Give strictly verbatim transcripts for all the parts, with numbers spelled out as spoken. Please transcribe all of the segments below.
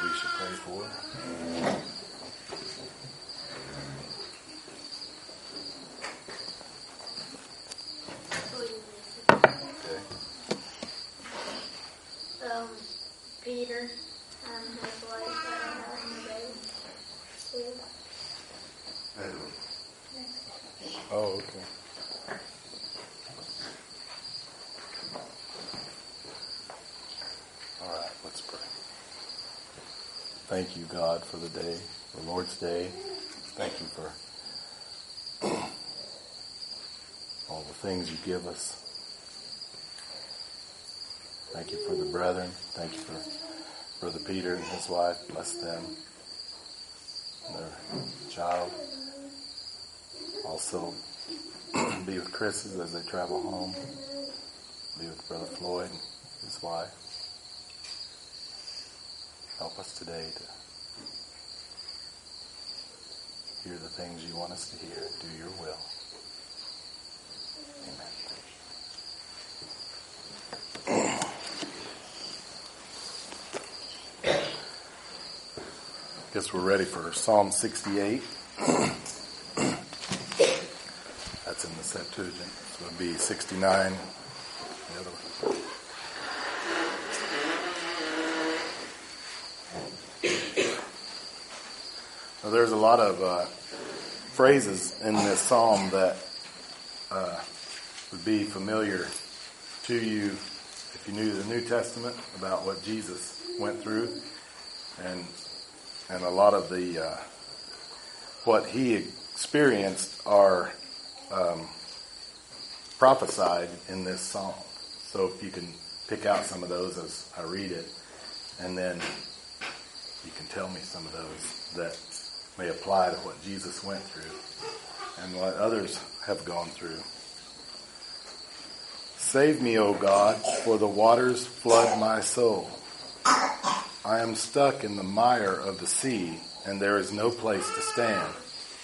we should pray for. Okay. Um, Peter and his wife that are having a baby. Too. Oh, okay. All right, let's pray. Thank you, God, for the day, the Lord's Day. Thank you for all the things you give us. Thank you for the brethren. Thank you for Brother Peter and his wife. Bless them and their child. Also, be with Chris's as they travel home. Be with Brother Floyd and his wife. Help us today to hear the things you want us to hear. Do your will. Amen. Guess we're ready for Psalm sixty-eight. That's in the Septuagint. So it would be sixty-nine. The other one. Now, there's a lot of uh, phrases in this psalm that uh, would be familiar to you if you knew the New Testament about what Jesus went through, and and a lot of the uh, what he experienced are um, prophesied in this psalm. So if you can pick out some of those as I read it, and then you can tell me some of those that may apply to what Jesus went through and what others have gone through. Save me, O God, for the waters flood my soul. I am stuck in the mire of the sea, and there is no place to stand.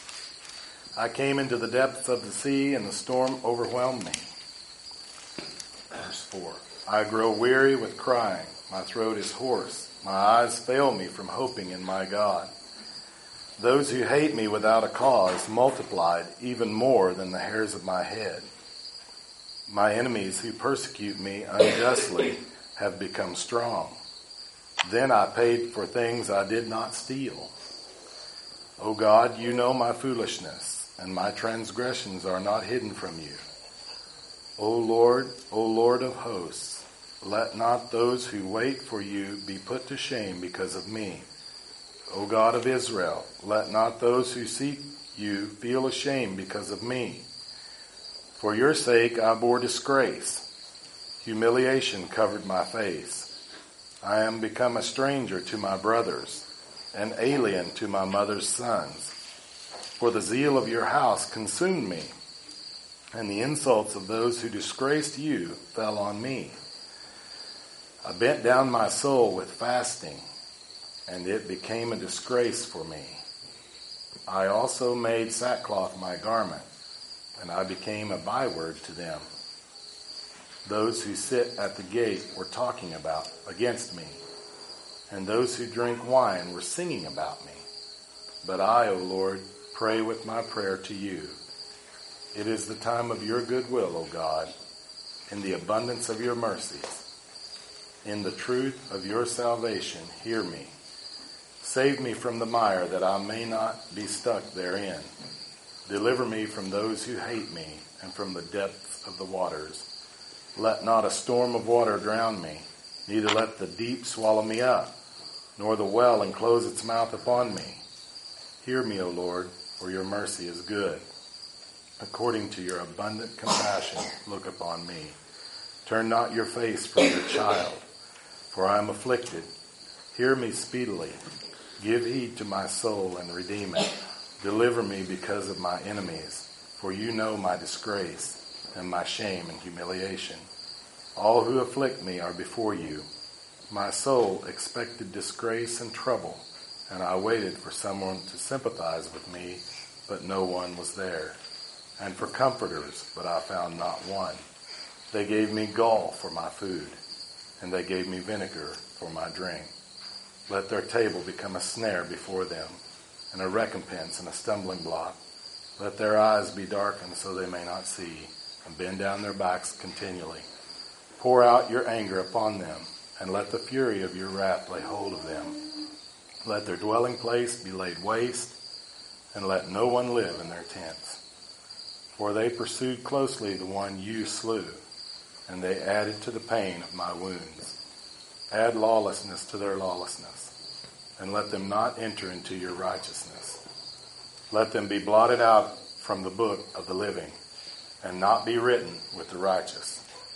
I came into the depths of the sea, and the storm overwhelmed me. Verse four. I grow weary with crying. My throat is hoarse. My eyes fail me from hoping in my God. Those who hate me without a cause multiplied even more than the hairs of my head. My enemies who persecute me unjustly have become strong. Then I paid for things I did not steal. O God, you know my foolishness, and my transgressions are not hidden from you. O Lord, O Lord of hosts, let not those who wait for you be put to shame because of me. O God of Israel, let not those who seek you feel ashamed because of me. For your sake I bore disgrace. Humiliation covered my face. I am become a stranger to my brothers, an alien to my mother's sons. For the zeal of your house consumed me, and the insults of those who disgraced you fell on me. I bent down my soul with fasting, and it became a disgrace for me. I also made sackcloth my garment, and I became a byword to them. Those who sit at the gate were talking about against me, and those who drink wine were singing about me. But I, O Lord, pray with my prayer to you. It is the time of your goodwill, O God, in the abundance of your mercies. In the truth of your salvation, hear me. Save me from the mire, that I may not be stuck therein. Deliver me from those who hate me, and from the depths of the waters. Let not a storm of water drown me, neither let the deep swallow me up, nor the well enclose its mouth upon me. Hear me, O Lord, for your mercy is good. According to your abundant compassion, look upon me. Turn not your face from your child, for I am afflicted. Hear me speedily. Give heed to my soul and redeem it. Deliver me because of my enemies, for you know my disgrace and my shame and humiliation. All who afflict me are before you. My soul expected disgrace and trouble, and I waited for someone to sympathize with me, but no one was there. And for comforters, but I found not one. They gave me gall for my food, and they gave me vinegar for my drink. Let their table become a snare before them, and a recompense and a stumbling block. Let their eyes be darkened so they may not see, and bend down their backs continually. Pour out your anger upon them, and let the fury of your wrath lay hold of them. Let their dwelling place be laid waste, and let no one live in their tents. For they pursued closely the one you slew, and they added to the pain of my wounds. Add lawlessness to their lawlessness, and let them not enter into your righteousness. Let them be blotted out from the book of the living, and not be written with the righteous.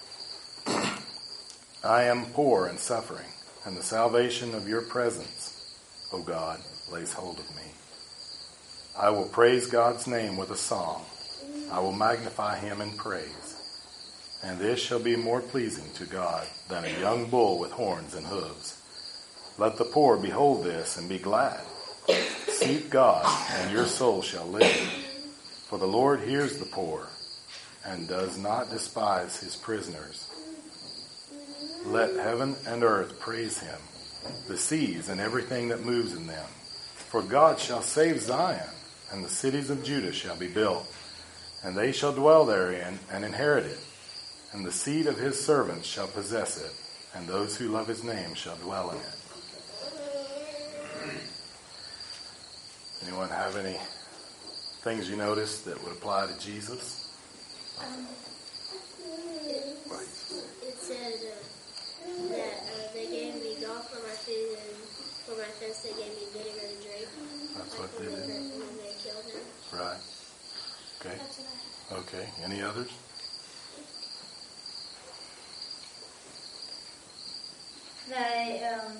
I am poor and suffering, and the salvation of your presence, O God, lays hold of me. I will praise God's name with a song. I will magnify him in praise. And this shall be more pleasing to God than a young bull with horns and hooves. Let the poor behold this and be glad. Seek God, and your soul shall live. For the Lord hears the poor, and does not despise his prisoners. Let heaven and earth praise him, the seas and everything that moves in them. For God shall save Zion, and the cities of Judah shall be built, and they shall dwell therein and inherit it. And the seed of his servants shall possess it, and those who love his name shall dwell in it. Anyone have any things you noticed that would apply to Jesus? Um, it, it said uh, that uh, they gave me golf for my food, and for my fence they gave me vinegar to drink. That's like what they did. When they killed him. Right. Okay. Okay. Any others? They, um,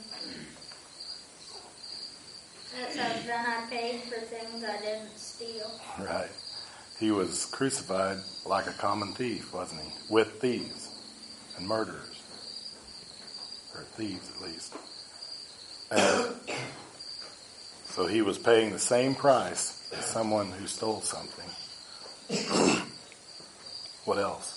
it says, then I paid for things I didn't steal. Right. He was crucified like a common thief, wasn't he? With thieves and murderers. Or thieves, at least. And so he was paying the same price as someone who stole something. What else?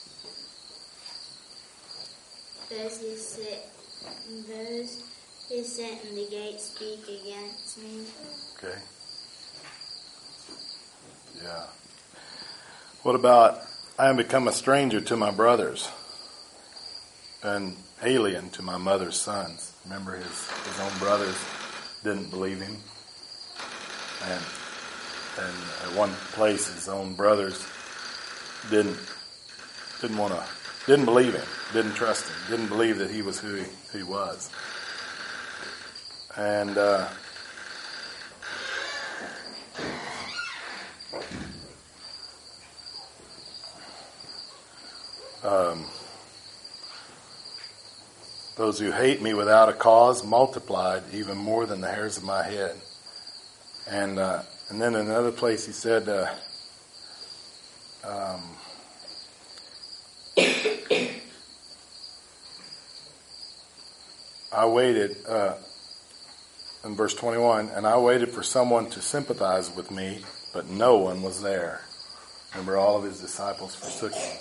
Those who sit, those who sit in the gate speak against me. Okay. Yeah. What about, I am become a stranger to my brothers and alien to my mother's sons. Remember, his, his own brothers didn't believe him. And, and at one place, his own brothers didn't didn't want to, didn't believe him, didn't trust him, didn't believe that he was who he, who he was. And uh, um, those who hate me without a cause multiplied even more than the hairs of my head. And uh, and then in another place he said, uh, um, I waited, uh, in verse twenty-one, and I waited for someone to sympathize with me, but no one was there. Remember, all of his disciples forsook him.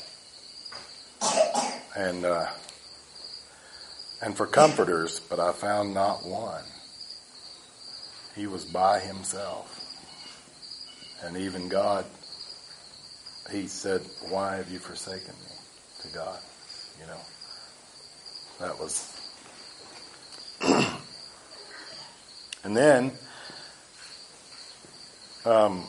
And, uh, and for comforters, but I found not one. He was by himself. And even God, he said, why have you forsaken me? To God, you know. That was... And then, um,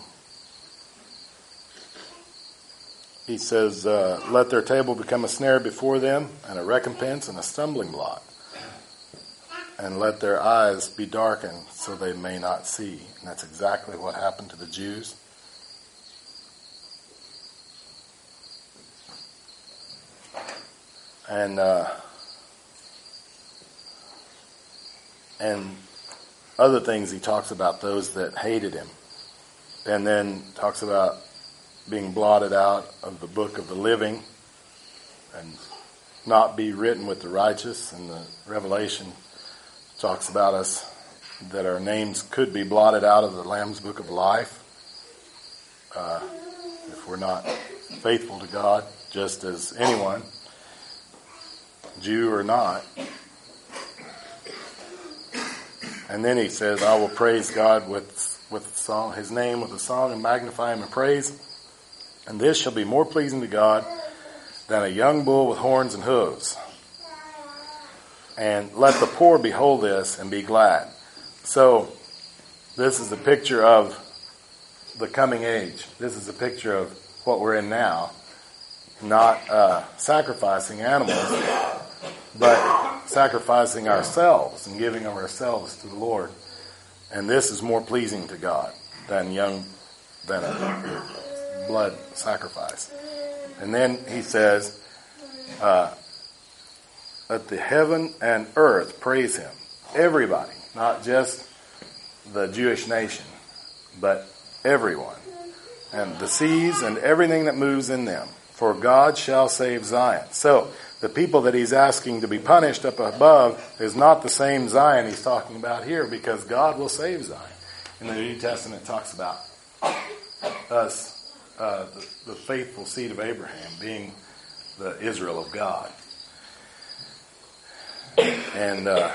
he says, uh, let their table become a snare before them, and a recompense and a stumbling block. And let their eyes be darkened so they may not see. And that's exactly what happened to the Jews. And, uh, and other things he talks about, those that hated him. And then talks about being blotted out of the book of the living and not be written with the righteous. And the Revelation talks about us, that our names could be blotted out of the Lamb's book of life uh, if we're not faithful to God, just as anyone, Jew or not. And then he says, I will praise God with, with song, his name with a song and magnify him in praise. And this shall be more pleasing to God than a young bull with horns and hooves. And let the poor behold this and be glad. So this is a picture of the coming age. This is a picture of what we're in now. Not uh, sacrificing animals, but sacrificing ourselves and giving of ourselves to the Lord. And this is more pleasing to God than young, than a blood sacrifice. And then he says, uh, let the heaven and earth praise him. Everybody, not just the Jewish nation, but everyone. And the seas and everything that moves in them. For God shall save Zion. So, the people that he's asking to be punished up above is not the same Zion he's talking about here, because God will save Zion. In the New Testament it talks about us, uh, the, the faithful seed of Abraham, being the Israel of God. And uh,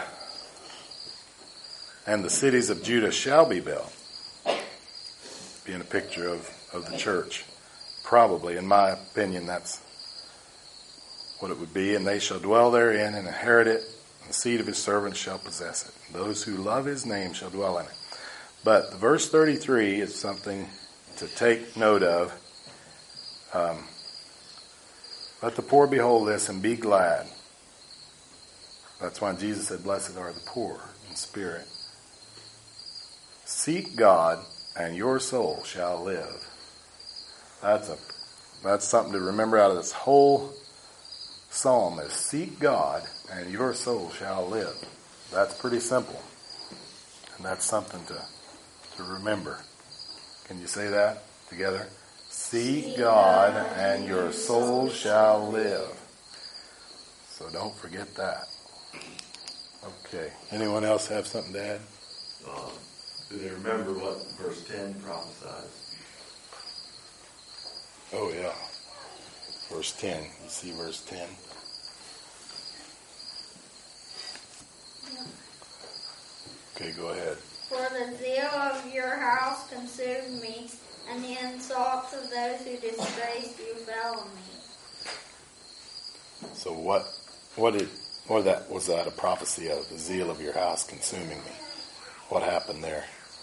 and the cities of Judah shall be built. Being a picture of, of the church. Probably, in my opinion, that's what it would be. And they shall dwell therein and inherit it. And the seed of his servants shall possess it. And those who love his name shall dwell in it. But the verse thirty-three is something to take note of. Um, Let the poor behold this and be glad. That's why Jesus said, blessed are the poor in spirit. Seek God and your soul shall live. That's a that's something to remember out of this whole psalm is seek God and your soul shall live. That's pretty simple. And that's something to, to remember. Can you say that together? Seek God and your soul shall live. So don't forget that. Okay. Anyone else have something to add? Uh, do they remember what verse ten prophesies? Oh, yeah. Verse ten. You see verse ten? Okay, go ahead. For the zeal of your house consumed me, and the insults of those who disgrace you fell on me. So what what did what that was that a prophecy of the zeal of your house consuming me? What happened there?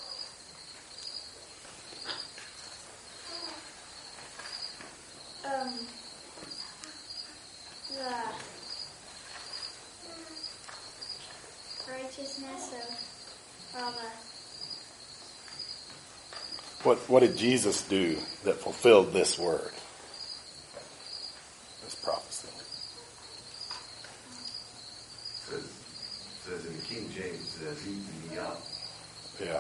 Um, the righteousness of all the What what did Jesus do that fulfilled this word? This prophecy. It says, it says in the King James, it says, eaten me up. Yeah.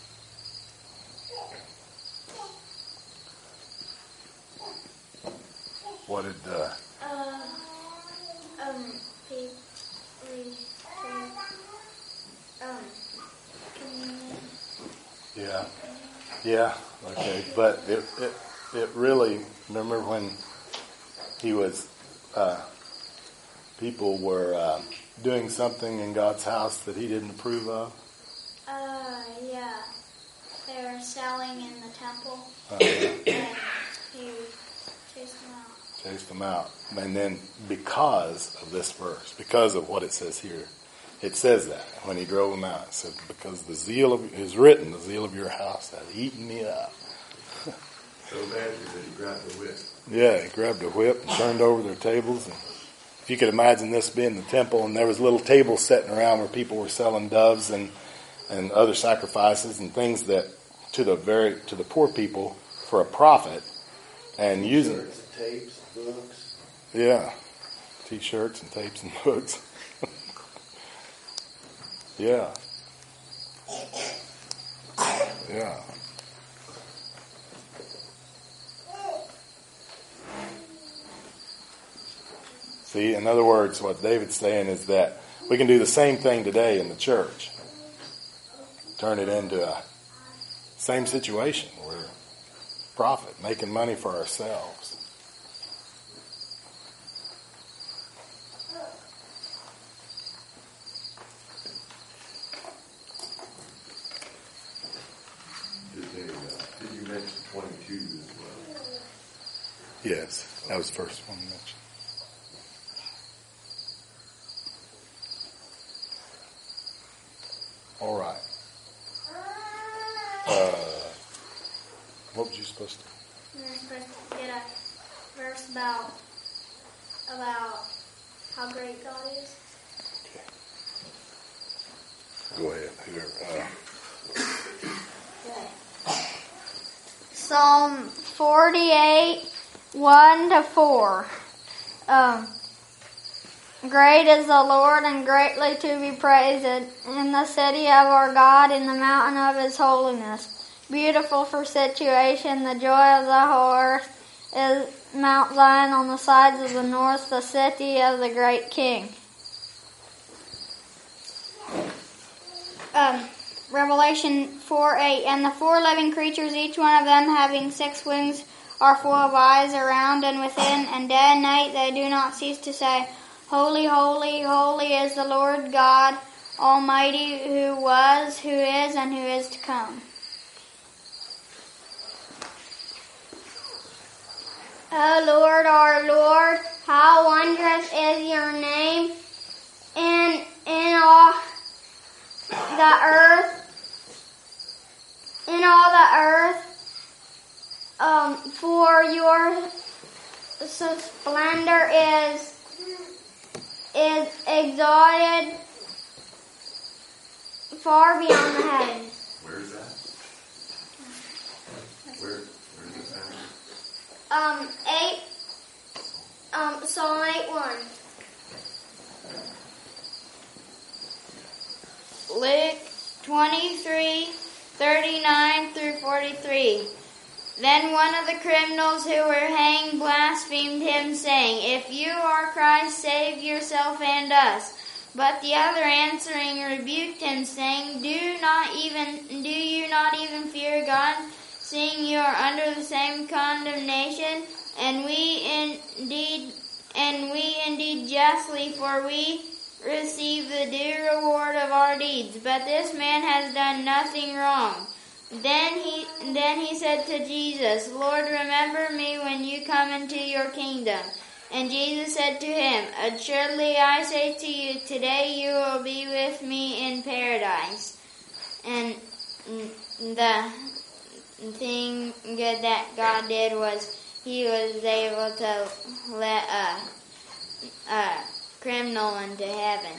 What did uh uh um we we um communion. yeah. Yeah, okay. But it it it really, remember when he was uh people were uh, doing something in God's house that he didn't approve of? Uh yeah, they were selling in the temple, Uh, and he chased them out. chased them out. And then because of this verse, because of what it says here, it says that when he drove them out, it said, because the zeal of, is written, the zeal of your house has eaten me up. So bad that he grabbed the whip. Yeah, he grabbed a whip and turned over their tables. And if you could imagine this being the temple, and there was little tables sitting around where people were selling doves and, and other sacrifices and things that to the very to the poor people for a profit, and using T-shirts, tapes, books. yeah, T-shirts and tapes and books. Yeah. Yeah. See, in other words, what David's saying is that we can do the same thing today in the church. Turn it into a same situation. We're profit, making money for ourselves. Yes, that was the first one mentioned. All right. Uh, what was you supposed to? You're supposed to get a verse about about how great God is. Okay. Go ahead. Whoever. Uh, Psalm forty-eight, one to four. Um, Great is the Lord and greatly to be praised in the city of our God, in the mountain of his holiness. Beautiful for situation, the joy of the whole earth is Mount Zion on the sides of the north, the city of the great King. Um, Revelation four eight. And the four living creatures, each one of them having six wings, are full of eyes around and within, and day and night they do not cease to say, Holy, holy, holy is the Lord God Almighty, who was, who is, and who is to come. O Lord, our Lord, how wondrous is your name in in all the earth, in all the earth. Um, for your splendor is is exalted far beyond the heavens. Where is that? Where, where is this at? Um, eight, um, Psalm eight one. Luke twenty-three, thirty-nine through forty-three. Then one of the criminals who were hanged blasphemed him, saying, If you are Christ, save yourself and us. But the other answering rebuked him, saying, Do not even, do you not even fear God, seeing you are under the same condemnation? And we indeed, and we indeed justly, for we receive the due reward of our deeds. But this man has done nothing wrong. Then he then he said to Jesus, Lord, remember me when you come into your kingdom. And Jesus said to him, Assuredly I say to you, today you will be with me in paradise. And the thing good that God did was he was able to let a, a criminal into heaven.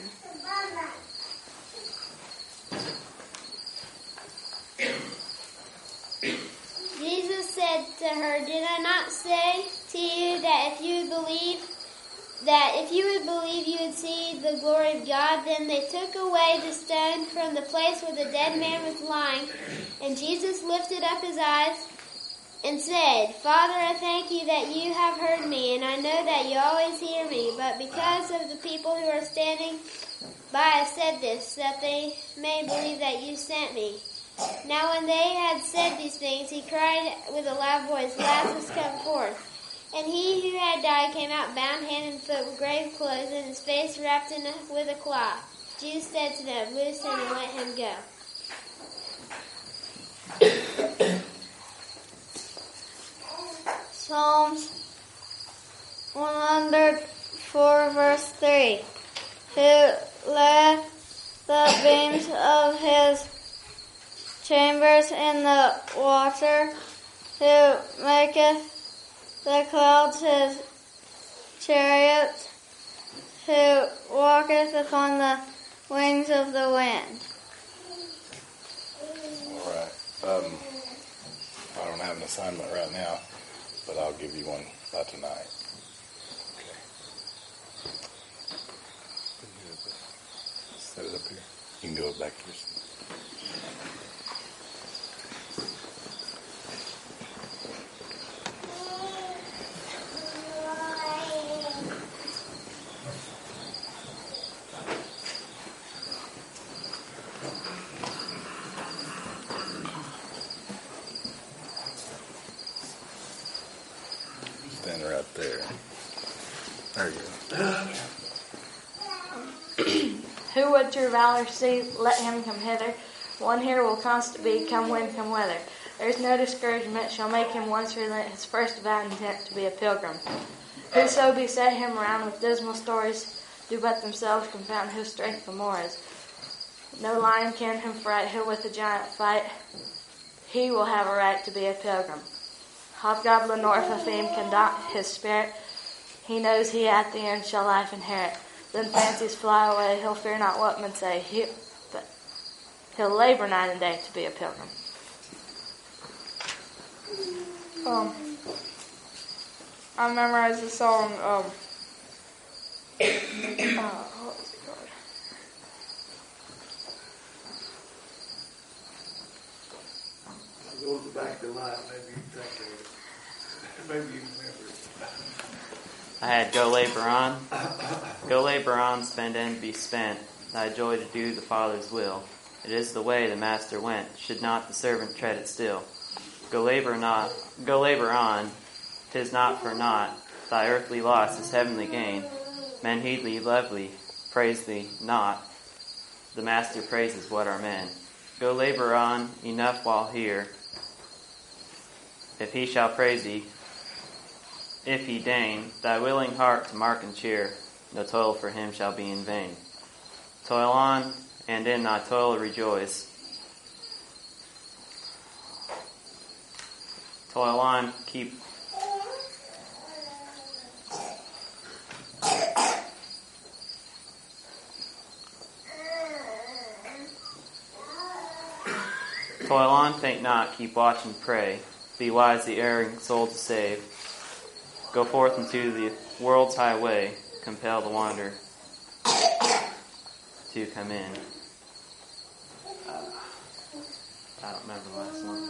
Jesus said to her, Did I not say to you that if you believe, that if you would believe you would see the glory of God? Then they took away the stone from the place where the dead man was lying, and Jesus lifted up his eyes and said, Father, I thank you that you have heard me, and I know that you always hear me, but because of the people who are standing by I said this, that they may believe that you sent me. Now when they had said these things, he cried with a loud voice, Lazarus, come forth. And he who had died came out bound hand and foot with grave clothes, and his face wrapped in a, with a cloth. Jesus said to them, Loose him and let him go. Psalms one hundred four, verse three. Who left the beams of his chambers in the water, who maketh the clouds his chariots, who walketh upon the wings of the wind. All right. Um, I don't have an assignment right now, but I'll give you one by tonight. Okay. Set it up here. You can go back to your seat. Stand right there. There you go. Who would through valor see? Let him come hither. One here will constantly be, come wind, come weather. There is no discouragement shall make him once relent his first avowed intent to be a pilgrim. Whoso beset him around with dismal stories, do but themselves confound his strength the more as no lion can him fright, he'll with a giant fight. He will have a right to be a pilgrim. Hobgoblin nor Fame can daunt his spirit. He knows he at the end shall life inherit. Then fancies fly away, he'll fear not what men say. He, but he'll labor night and day to be a pilgrim. Um, I memorized the song, um, uh, what was it called? I'll go to the back of the line, maybe you think of it. Maybe you remember it. I had go labor on, go labor on, spend and be spent, thy joy to do the Father's will. It is the way the Master went, should not the servant tread it still. Go labor not, go labor on, 'tis not for naught, thy earthly loss is heavenly gain. Men heed thee lovely, praise thee not, the Master praises what are men. Go labor on, enough while here, if he shall praise thee, if he deign, thy willing heart to mark and cheer, no toil for him shall be in vain. Toil on, and in thy toil rejoice. Toil on, keep Toil on, faint not, keep watch and pray. Be wise the erring soul to save. Go forth into the world's highway, compel the wanderer to come in. Uh, I don't remember the last one.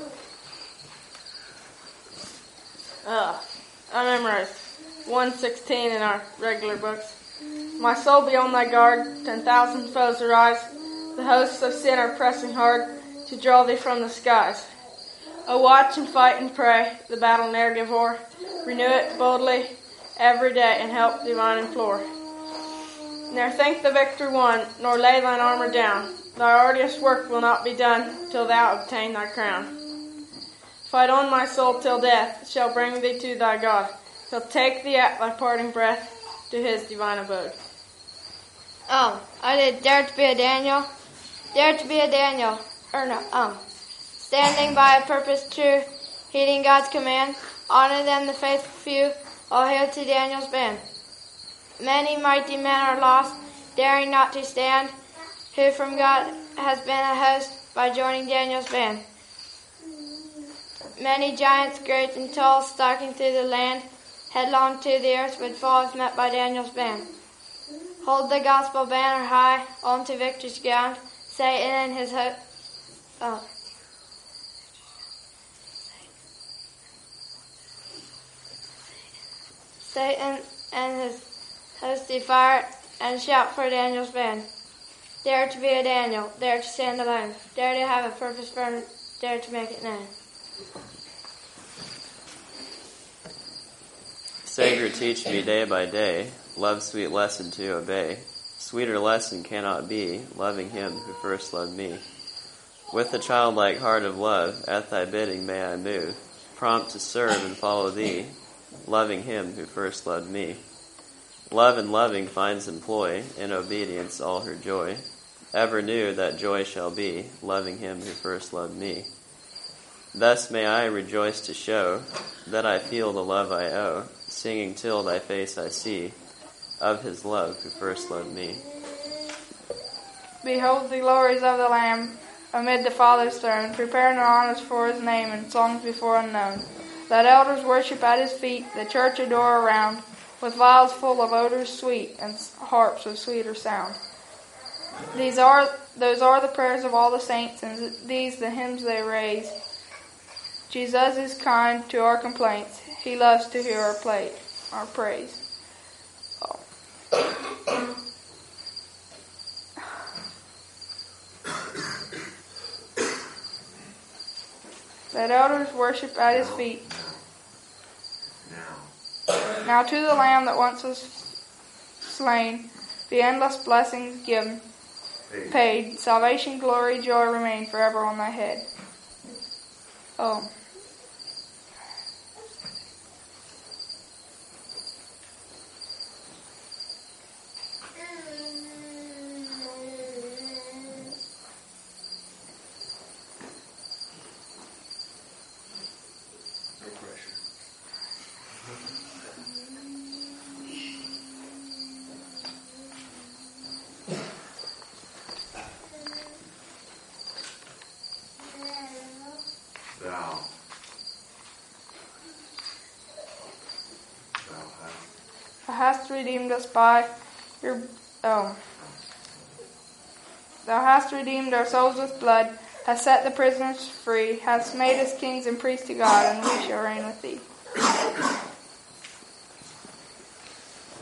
Uh, I memorized one sixteen in our regular books. My soul be on thy guard, ten thousand foes arise. The hosts of sin are pressing hard to draw thee from the skies. O watch and fight and pray, the battle ne'er give o'er. Renew it boldly every day and help divine implore. Ne'er think the victor won, nor lay thine armor down. Thy arduous work will not be done till thou obtain thy crown. Fight on, my soul, till death shall bring thee to thy God. He'll take thee at thy parting breath to his divine abode. Um, I did Dare to be a Daniel. Dare to be a Daniel. Or no, um, standing by a purpose true, heeding God's command. Honor them, the faithful few. All hail to Daniel's band. Many mighty men are lost, daring not to stand, who from God has been a host by joining Daniel's band. Many giants, great and tall, stalking through the land, headlong to the earth would fall if met by Daniel's band. Hold the gospel banner high, on to victory's ground. Satan and his host. Oh. Satan and his host fire and shout for Daniel's band. Dare to be a Daniel, dare to stand alone, dare to have a purpose firm, dare to make it known. Savior, teach me day by day, love's sweet lesson to obey. Sweeter lesson cannot be, loving him who first loved me. With the childlike heart of love, at thy bidding may I move, prompt to serve and follow thee, loving him who first loved me. Love and loving finds employ, in obedience all her joy. Ever new that joy shall be, loving him who first loved me. Thus may I rejoice to show, that I feel the love I owe, singing till thy face I see, of his love who first loved me. Behold the glories of the Lamb, amid the Father's throne, preparing honors for his name and songs before unknown. Let elders worship at his feet, the church adore around, with vials full of odors sweet, and harps of sweeter sound. These are, those are the prayers of all the saints, and these the hymns they raise. Jesus is kind to our complaints. He loves to hear our play, our praise. Oh. Let elders worship at his feet. Now. Now to the Lamb that once was slain, the endless blessings given. paid. paid. Salvation, glory, joy remain forever on thy head. Oh. No pressure. Thou. Thou hast. Thou hast redeemed us by your oh. Thou hast redeemed our souls with blood, hast set the prisoners free, hast made us kings and priests to God, and we shall reign with thee.